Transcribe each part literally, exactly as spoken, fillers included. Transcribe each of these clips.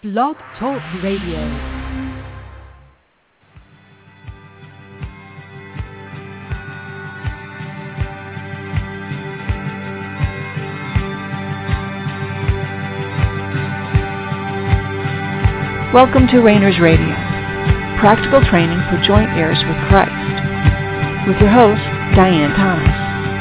Blog Talk Radio. Welcome to Rainers Radio, practical training for joint heirs with Christ, with your host, Diane Thomas.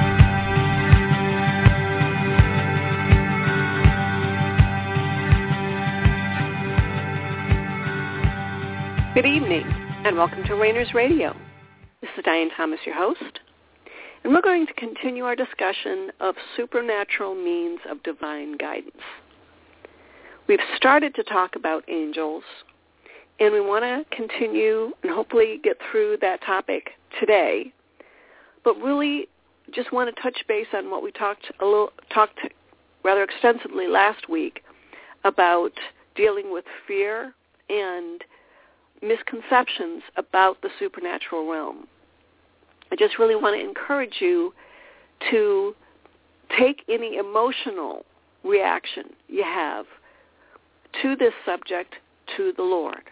Good evening, and welcome to Rainers Radio. This is Diane Thomas, your host, and we're going to continue our discussion of supernatural means of divine guidance. We've started to talk about angels, and we want to continue and hopefully get through that topic today, but really just want to touch base on what we talked a little, talked rather extensively last week about dealing with fear and misconceptions about the supernatural realm. I just really want to encourage you to take any emotional reaction you have to this subject to the Lord.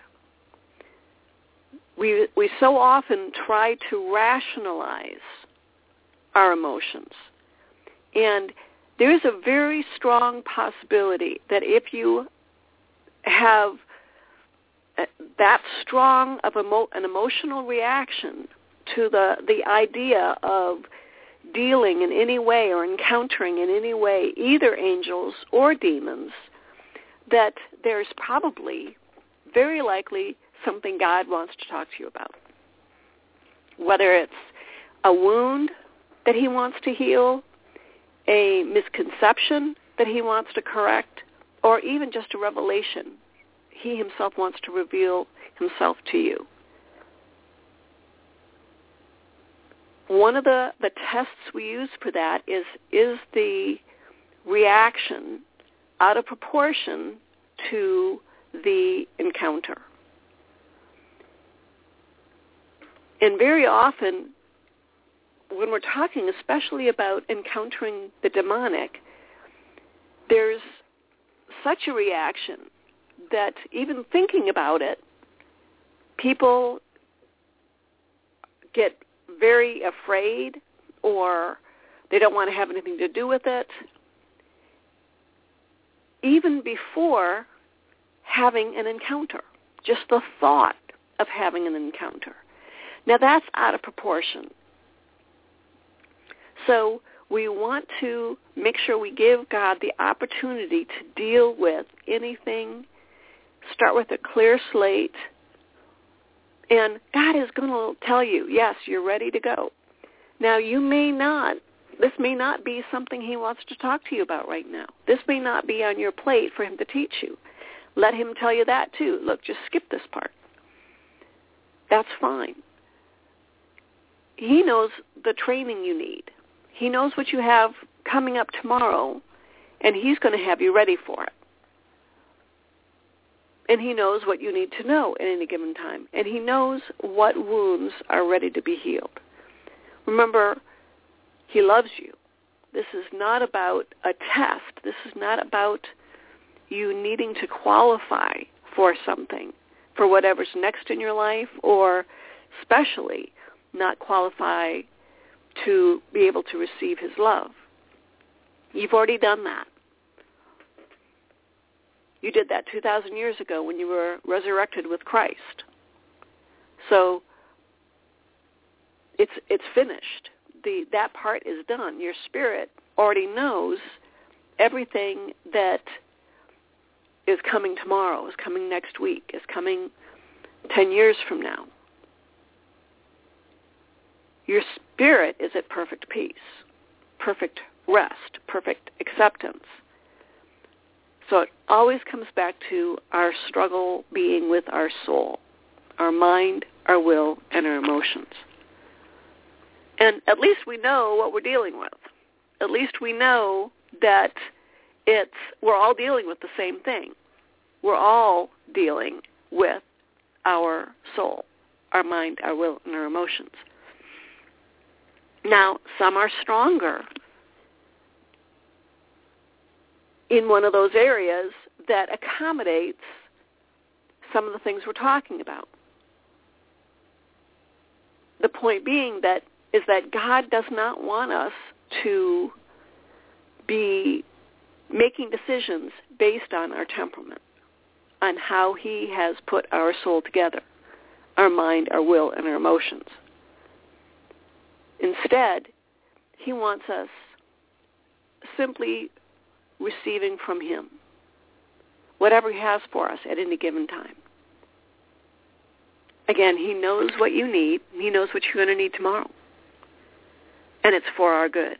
We we so often try to rationalize our emotions. And there's a very strong possibility that if you have that strong of emo- an emotional reaction to the, the idea of dealing in any way or encountering in any way either angels or demons, that there's probably, very likely, something God wants to talk to you about. Whether it's a wound that he wants to heal, a misconception that he wants to correct, or even just a revelation. He himself wants to reveal himself to you. One of the, the tests we use for that is, is the reaction out of proportion to the encounter. And very often, when we're talking especially about encountering the demonic, there's such a reaction that even thinking about it, people get very afraid, or they don't want to have anything to do with it, even before having an encounter, just the thought of having an encounter. Now that's out of proportion. So we want to make sure we give God the opportunity to deal with anything. Start with a clear slate, and God is going to tell you, yes, you're ready to go. Now, you may not, this may not be something he wants to talk to you about right now. This may not be on your plate for him to teach you. Let him tell you that too. Look, just skip this part. That's fine. He knows the training you need. He knows what you have coming up tomorrow, and he's going to have you ready for it. And he knows what you need to know at any given time. And he knows what wounds are ready to be healed. Remember, he loves you. This is not about a test. This is not about you needing to qualify for something, for whatever's next in your life, or especially not qualify to be able to receive his love. You've already done that. You did that two thousand years ago when you were resurrected with Christ. So it's it's finished. The that part is done. Your spirit already knows everything that is coming tomorrow, is coming next week, is coming ten years from now. Your spirit is at perfect peace, perfect rest, perfect acceptance. So it always comes back to our struggle being with our soul, our mind, our will, and our emotions. And at least we know what we're dealing with. At least we know that it's we're all dealing with the same thing. We're all dealing with our soul, our mind, our will, and our emotions. Now, some are stronger in one of those areas that accommodates some of the things we're talking about. The point being that is that God does not want us to be making decisions based on our temperament, on how he has put our soul together, our mind, our will, and our emotions. Instead, he wants us simply receiving from him whatever he has for us at any given time. Again, he knows what you need. He knows what you're going to need tomorrow. And it's for our good.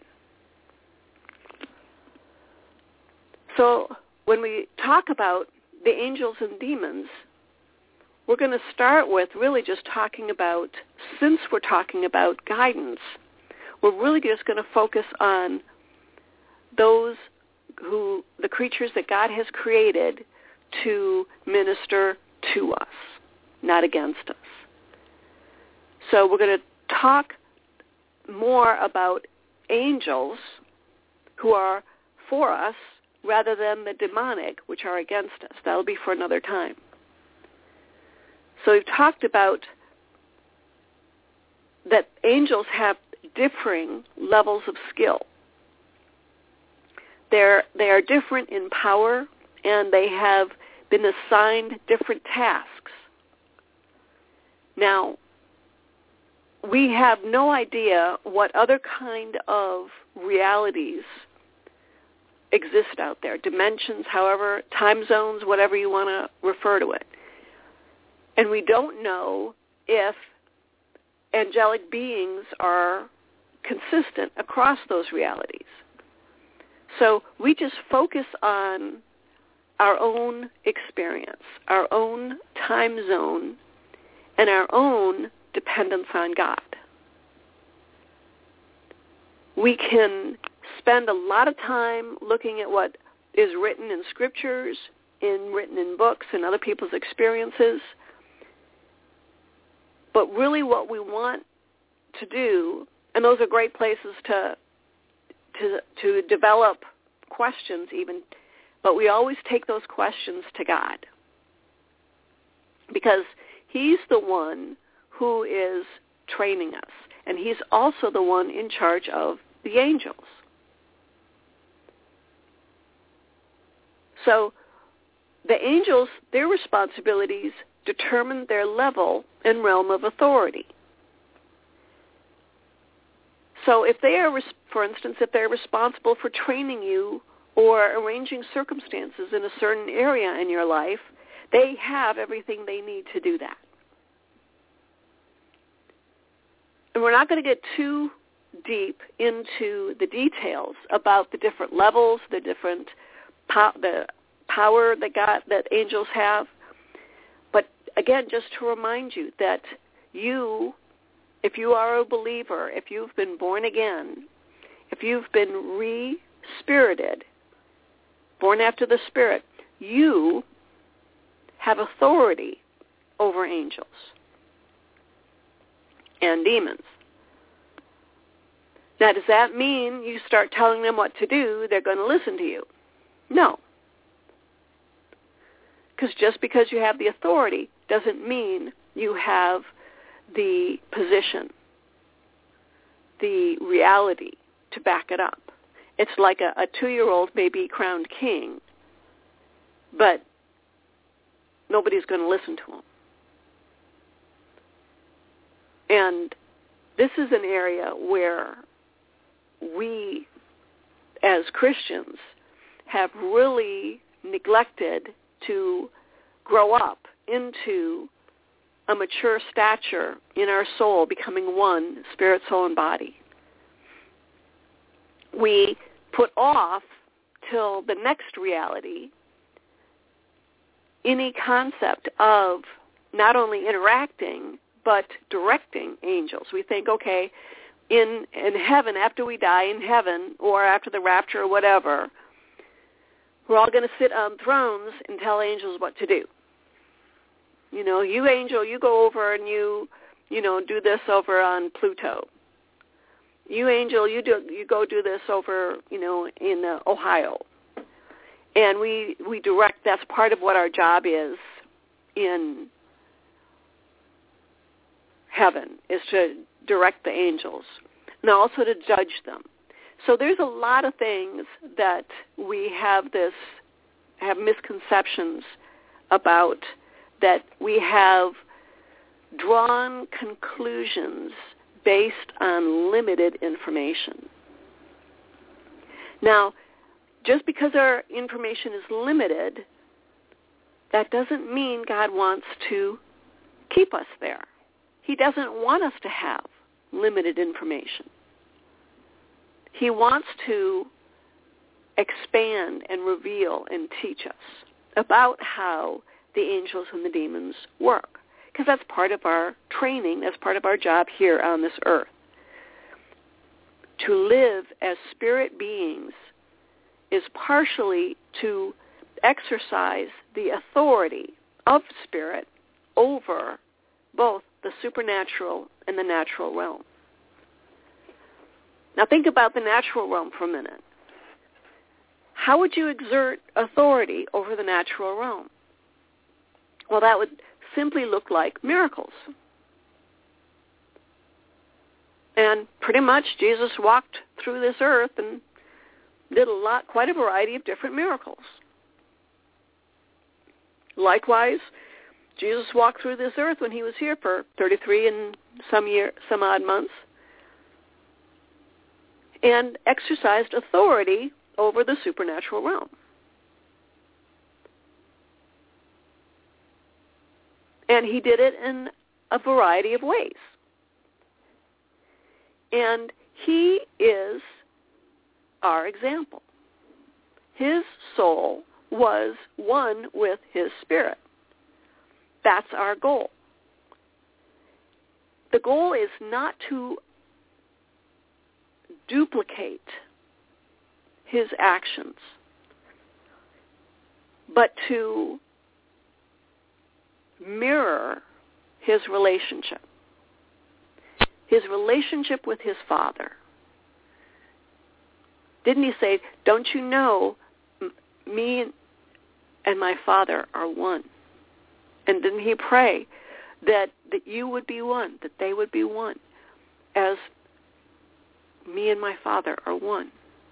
So when we talk about the angels and demons, we're going to start with really just talking about, since we're talking about guidance, we're really just going to focus on those who, the creatures that God has created to minister to us, not against us. So we're going to talk more about angels who are for us rather than the demonic, which are against us. That'll be for another time. So we've talked about that angels have differing levels of skill. They're, they are different in power, and they have been assigned different tasks. Now, we have no idea what other kind of realities exist out there, dimensions, however, time zones, whatever you want to refer to it. And we don't know if angelic beings are consistent across those realities. So we just focus on our own experience, our own time zone, and our own dependence on God. We can spend a lot of time looking at what is written in scriptures, in written in books, and other people's experiences. But really what we want to do, and those are great places to to to develop questions even, but we always take those questions to God. Because he's the one who is training us, and he's also the one in charge of the angels. So the angels, their responsibilities determine their level and realm of authority. So if they are, for instance, if they're responsible for training you or arranging circumstances in a certain area in your life, they have everything they need to do that. And we're not going to get too deep into the details about the different levels, the different po- the power that God, that angels have. But again, just to remind you that you, if you are a believer, if you've been born again, if you've been re-spirited, born after the Spirit, you have authority over angels and demons. Now, does that mean you start telling them what to do, they're going to listen to you? No. Because just because you have the authority doesn't mean you have the position, the reality to back it up. It's like a, a two-year-old may be crowned king, but nobody's going to listen to him. And this is an area where we, as Christians, have really neglected to grow up into a mature stature in our soul, becoming one, spirit, soul, and body. We put off till the next reality any concept of not only interacting but directing angels. We think, okay, in in heaven, after we die in heaven, or after the rapture or whatever, we're all going to sit on thrones and tell angels what to do. You know, you angel, you go over and you, you know, do this over on Pluto. You angel, you do you go do this over, you know, in uh, Ohio. And we we direct. That's part of what our job is in heaven is to direct the angels and also to judge them. So there's a lot of things that we have this, have misconceptions about, that we have drawn conclusions based on limited information. Now, just because our information is limited, that doesn't mean God wants to keep us there. He doesn't want us to have limited information. He wants to expand and reveal and teach us about how the angels and the demons work, because that's part of our training, that's part of our job here on this earth. To live as spirit beings is partially to exercise the authority of spirit over both the supernatural and the natural realm. Now think about the natural realm for a minute. How would you exert authority over the natural realm? Well, that would simply look like miracles. And pretty much Jesus walked through this earth and did a lot, quite a variety of different miracles. Likewise, Jesus walked through this earth when he was here for thirty-three and some year, some odd months, and exercised authority over the supernatural realm. And he did it in a variety of ways. And he is our example. His soul was one with his spirit. That's our goal. The goal is not to duplicate his actions, but to mirror his relationship, his relationship with his Father. Didn't he say, don't you know m- me and my Father are one? And didn't he pray that, that you would be one, that they would be one, as me and my Father are one?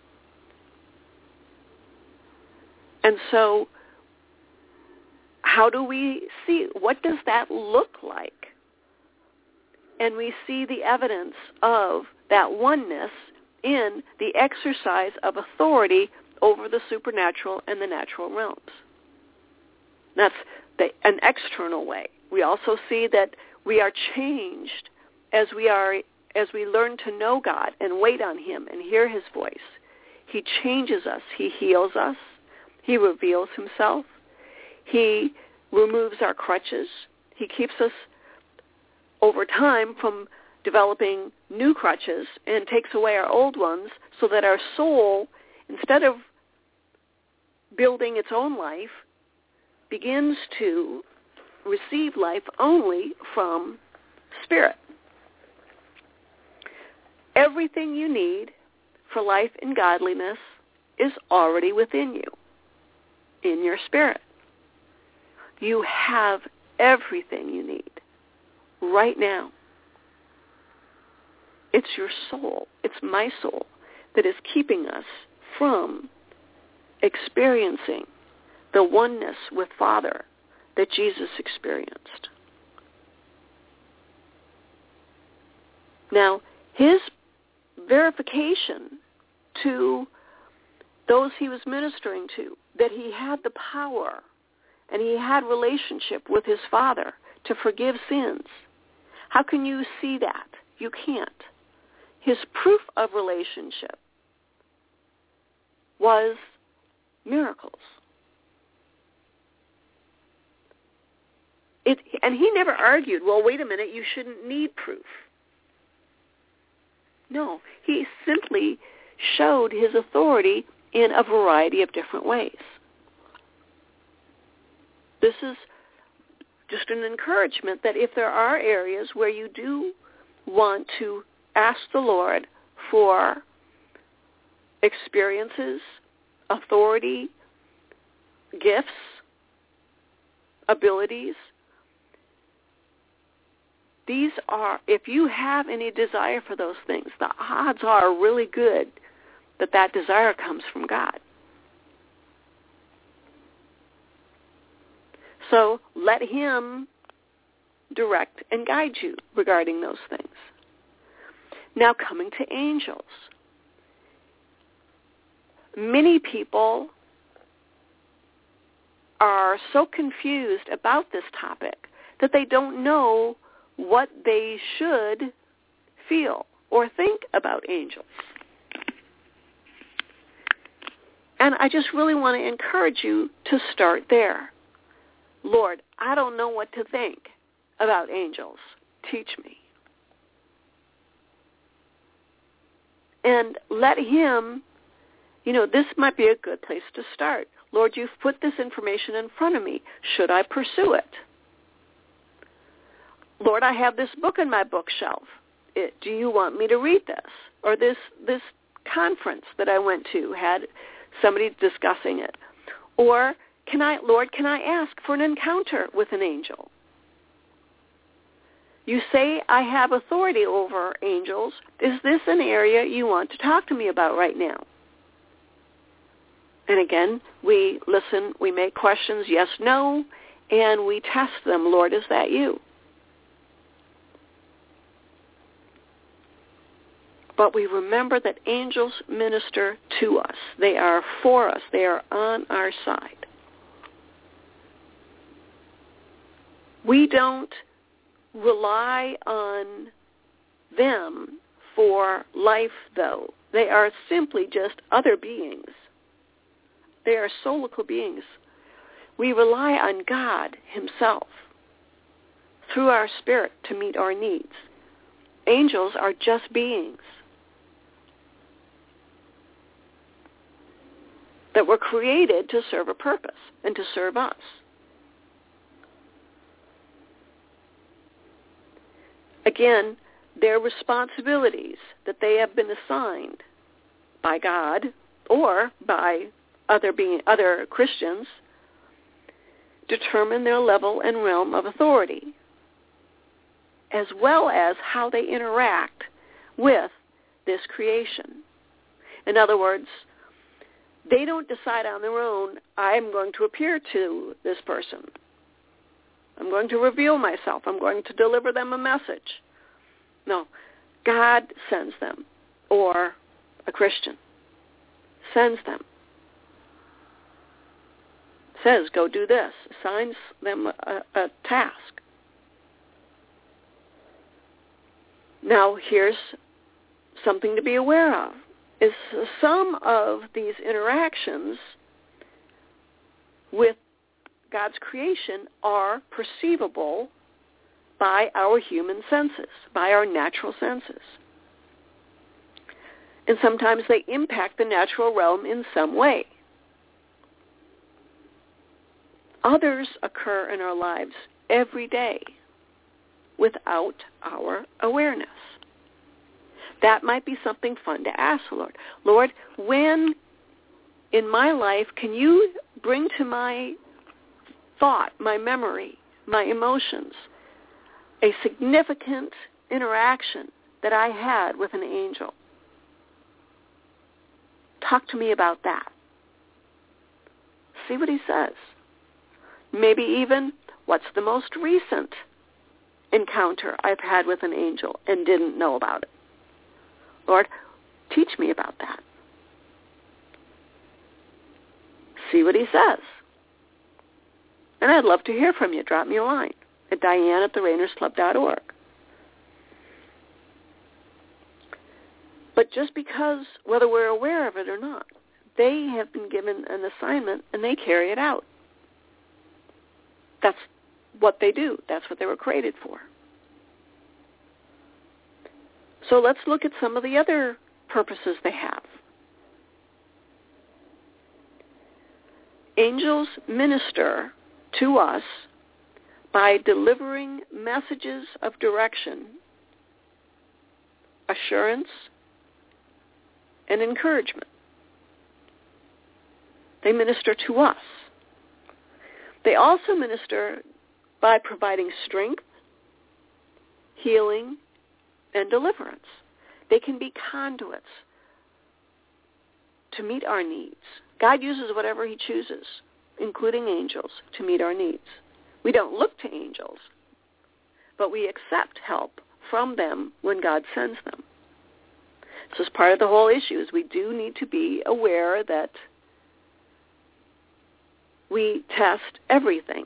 And so how do we see, what does that look like? And we see the evidence of that oneness in the exercise of authority over the supernatural and the natural realms. That's the, an external way. We also see that we are changed as we are as we learn to know God and wait on him and hear his voice. He changes us. He heals us. He reveals himself. He removes our crutches. He keeps us over time from developing new crutches and takes away our old ones, so that our soul, instead of building its own life, begins to receive life only from spirit. Everything you need for life and godliness is already within you, in your spirit. You have everything you need right now. It's your soul, it's my soul, that is keeping us from experiencing the oneness with Father that Jesus experienced. Now, his verification to those he was ministering to, that he had the power and he had relationship with his Father to forgive sins. How can you see that? You can't. His proof of relationship was miracles. It, and he never argued, well, wait a minute, you shouldn't need proof. No, he simply showed his authority in a variety of different ways. This is just an encouragement that if there are areas where you do want to ask the Lord for experiences, authority, gifts, abilities these are, if you have any desire for those things, the odds are really good that that desire comes from God. So let him direct and guide you regarding those things. Now coming to angels. Many people are so confused about this topic that they don't know what they should feel or think about angels. And I just really want to encourage you to start there. Lord, I don't know what to think about angels. Teach me. And let him, you know, this might be a good place to start. Lord, you've put this information in front of me. Should I pursue it? Lord, I have this book in my bookshelf. It, do you want me to read this? Or this this conference that I went to had somebody discussing it. Or can I, Lord, can I ask for an encounter with an angel? You say I have authority over angels. Is this an area you want to talk to me about right now? And again, we listen, we make questions, yes, no, and we test them. Lord, is that you? But we remember that angels minister to us. They are for us. They are on our side. We don't rely on them for life, though. They are simply just other beings. They are soulical beings. We rely on God himself through our spirit to meet our needs. Angels are just beings that were created to serve a purpose and to serve us. Again, their responsibilities that they have been assigned by God or by other being other Christians determine their level and realm of authority, as well as how they interact with this creation. In other words, they don't decide on their own, I'm going to appear to this person. I'm going to reveal myself. I'm going to deliver them a message. No, God sends them, or a Christian sends them. Says, go do this. Assigns them a, a task. Now, here's something to be aware of. Is some of these interactions with God's creation are perceivable by our human senses, by our natural senses. And sometimes they impact the natural realm in some way. Others occur in our lives every day without our awareness. That might be something fun to ask the Lord. Lord, when in my life can you bring to my thought, my memory, my emotions, a significant interaction that I had with an angel? Talk to me about that. See what he says. Maybe even, what's the most recent encounter I've had with an angel and didn't know about it? Lord, teach me about that. See what he says. And I'd love to hear from you. Drop me a line at Diane at the Rainers Club dot org. But just because, whether we're aware of it or not, they have been given an assignment and they carry it out. That's what they do. That's what they were created for. So let's look at some of the other purposes they have. Angels minister to us by delivering messages of direction, assurance, and encouragement. They minister to us. They also minister by providing strength, healing, and deliverance. They can be conduits to meet our needs. God uses whatever he chooses, including angels, to meet our needs. We don't look to angels, but we accept help from them when God sends them. So as part of the whole issue is we do need to be aware that we test everything.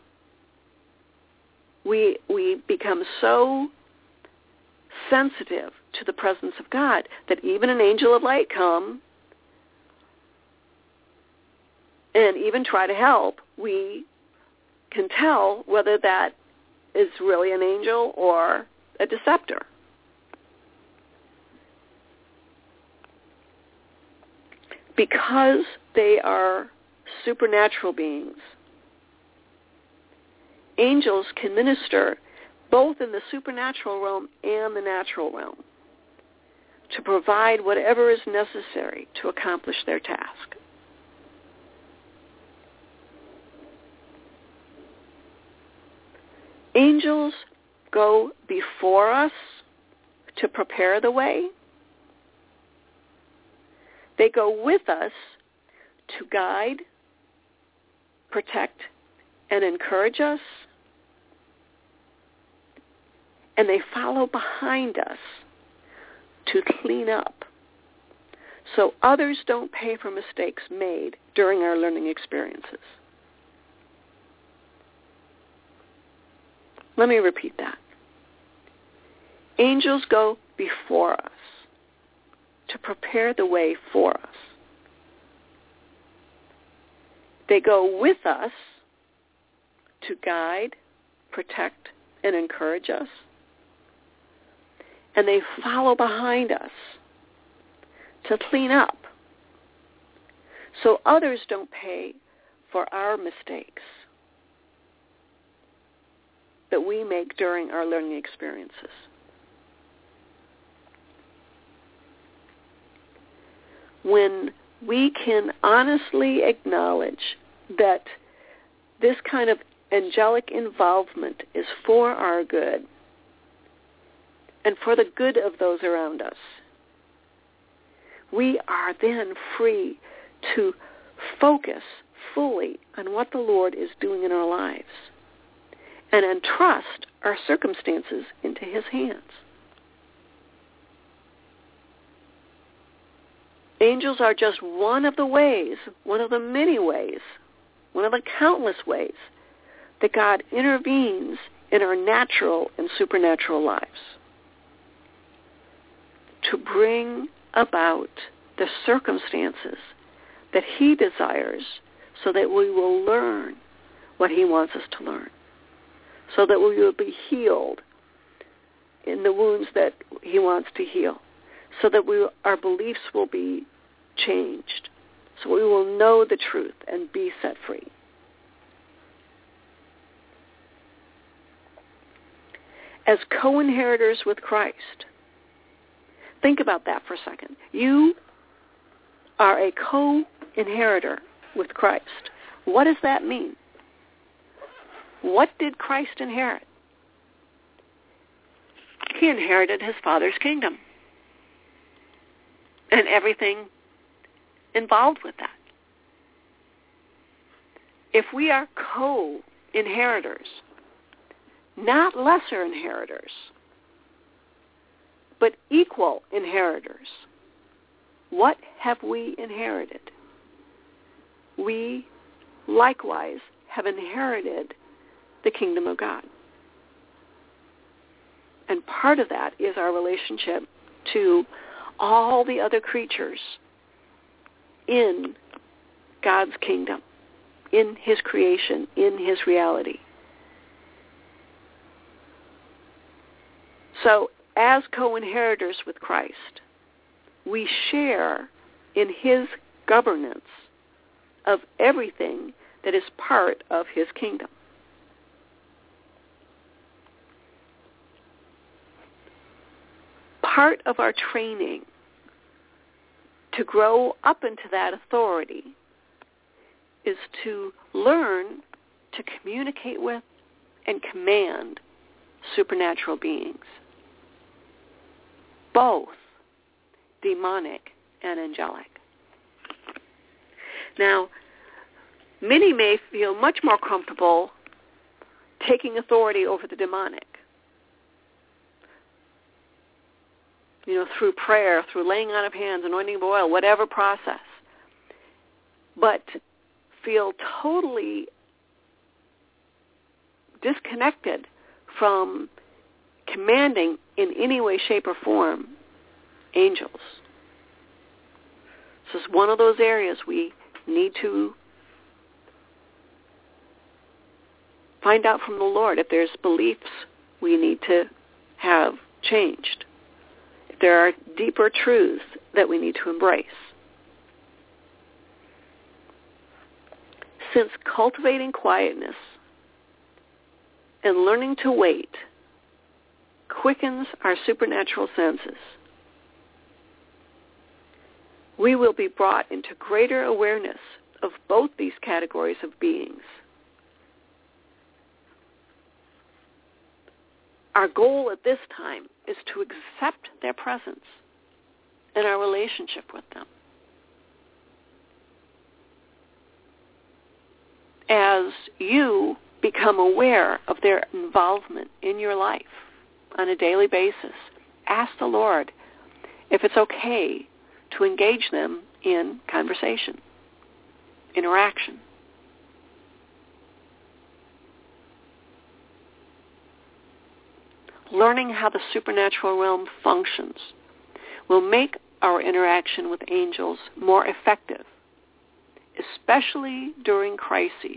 We we become so sensitive to the presence of God that even an angel of light come and even try to help, we can tell whether that is really an angel or a deceptor. Because they are supernatural beings, angels can minister both in the supernatural realm and the natural realm to provide whatever is necessary to accomplish their task. Angels go before us to prepare the way. They go with us to guide, protect, and encourage us. And they follow behind us to clean up so others don't pay for mistakes made during our learning experiences. Let me repeat that. Angels go before us to prepare the way for us. They go with us to guide, protect, and encourage us. And they follow behind us to clean up so others don't pay for our mistakes that we make during our learning experiences. When we can honestly acknowledge that this kind of angelic involvement is for our good and for the good of those around us, we are then free to focus fully on what the Lord is doing in our lives and entrust our circumstances into his hands. Angels are just one of the ways, one of the many ways, one of the countless ways that God intervenes in our natural and supernatural lives to bring about the circumstances that he desires so that we will learn what he wants us to learn, so that we will be healed in the wounds that he wants to heal, so that we, our beliefs will be changed, so we will know the truth and be set free. As co-inheritors with Christ, think about that for a second. You are a co-inheritor with Christ. What does that mean? What did Christ inherit? He inherited his Father's kingdom and everything involved with that. If we are co-inheritors, not lesser inheritors, but equal inheritors, what have we inherited? We likewise have inherited the kingdom of God. And part of that is our relationship to all the other creatures in God's kingdom, in his creation, in his reality. So as co-inheritors with Christ, we share in his governance of everything that is part of his kingdom. Part of our training to grow up into that authority is to learn to communicate with and command supernatural beings. both demonic and angelic. Now, many may feel much more comfortable taking authority over the demonic, you know, through prayer, through laying on of hands, anointing of oil, whatever process, but feel totally disconnected from commanding in any way, shape, or form angels. This is one of those areas we need to find out from the Lord if there's beliefs we need to have changed, if there are deeper truths that we need to embrace. Since cultivating quietness and learning to wait quickens our supernatural senses, we will be brought into greater awareness of both these categories of beings. Our goal at this time is to accept their presence and our relationship with them. As you become aware of their involvement in your life on a daily basis, ask the Lord if it's okay to engage them in conversation, interaction. Learning how the supernatural realm functions will make our interaction with angels more effective, especially during crises,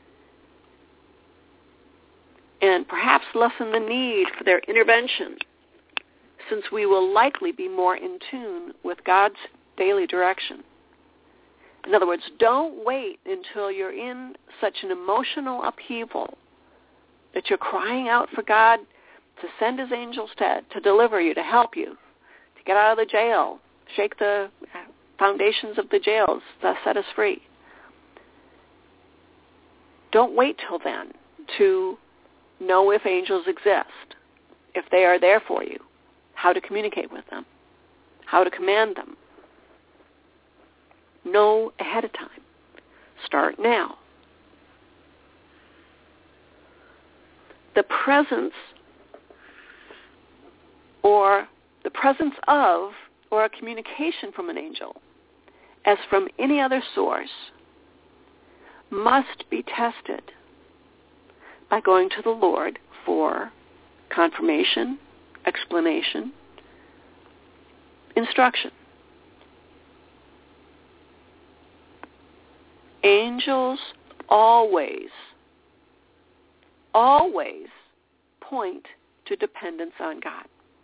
and perhaps lessen the need for their intervention, since we will likely be more in tune with God's daily direction. In other words, don't wait until you're in such an emotional upheaval that you're crying out for God to send his angels to, to deliver you, to help you, to get out of the jail, shake the foundations of the jails, thus set us free. Don't wait till then to know if angels exist, if they are there for you, how to communicate with them, how to command them. Know ahead of time. Start now. The presence or the presence of or a communication from an angel, as from any other source, must be tested by going to the Lord for confirmation, explanation, instruction. Angels always, always point to dependence on God.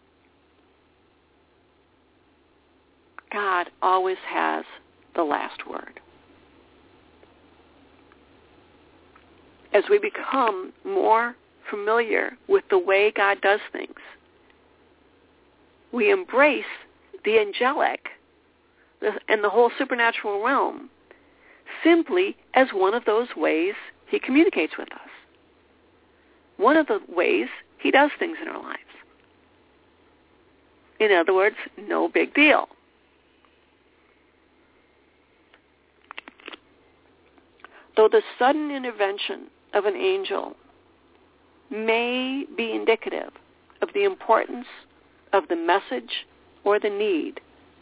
God always has the last word. As we become more familiar with the way God does things, we embrace the angelic and the whole supernatural realm simply as one of those ways he communicates with us. One of the ways he does things in our lives. In other words, no big deal. Though the sudden intervention of an angel may be indicative of the importance of the message or the need,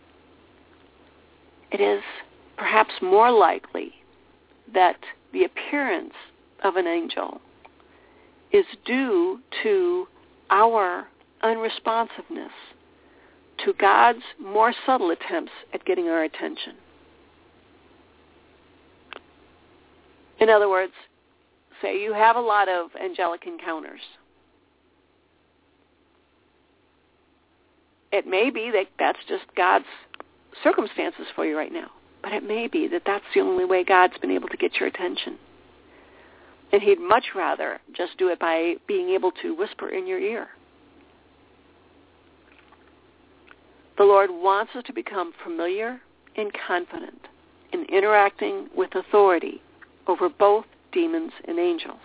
it is perhaps more likely that the appearance of an angel is due to our unresponsiveness to God's more subtle attempts at getting our attention. In other words, say you have a lot of angelic encounters. It may be that that's just God's circumstances for you right now, but it may be that that's the only way God's been able to get your attention. And he'd much rather just do it by being able to whisper in your ear. The Lord wants us to become familiar and confident in interacting with authority over both demons and angels.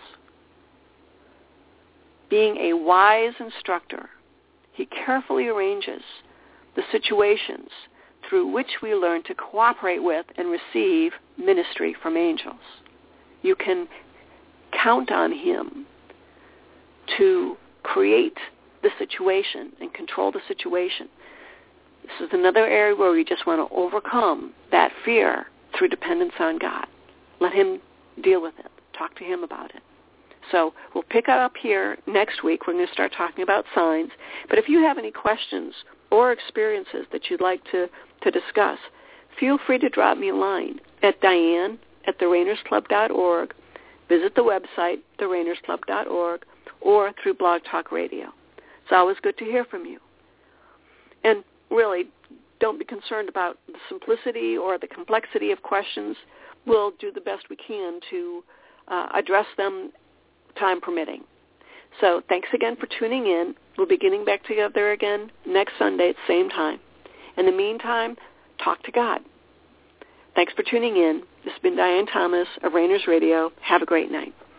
Being a wise instructor, he carefully arranges the situations through which we learn to cooperate with and receive ministry from angels. You can count on him to create the situation and control the situation. This is another area where we just want to overcome that fear through dependence on God. Let him deal with it. Talk to him about it. So we'll pick up here next week. We're going to start talking about signs. But if you have any questions or experiences that you'd like to, to discuss, feel free to drop me a line at Diane at the rainers club dot org. Visit the website, the rainers club dot org, or through Blog Talk Radio. It's always good to hear from you. And really, don't be concerned about the simplicity or the complexity of questions. We'll do the best we can to uh, address them, time permitting. So thanks again for tuning in. We'll be getting back together again next Sunday at the same time. In the meantime, talk to God. Thanks for tuning in. This has been Diane Thomas of Rainers Radio. Have a great night.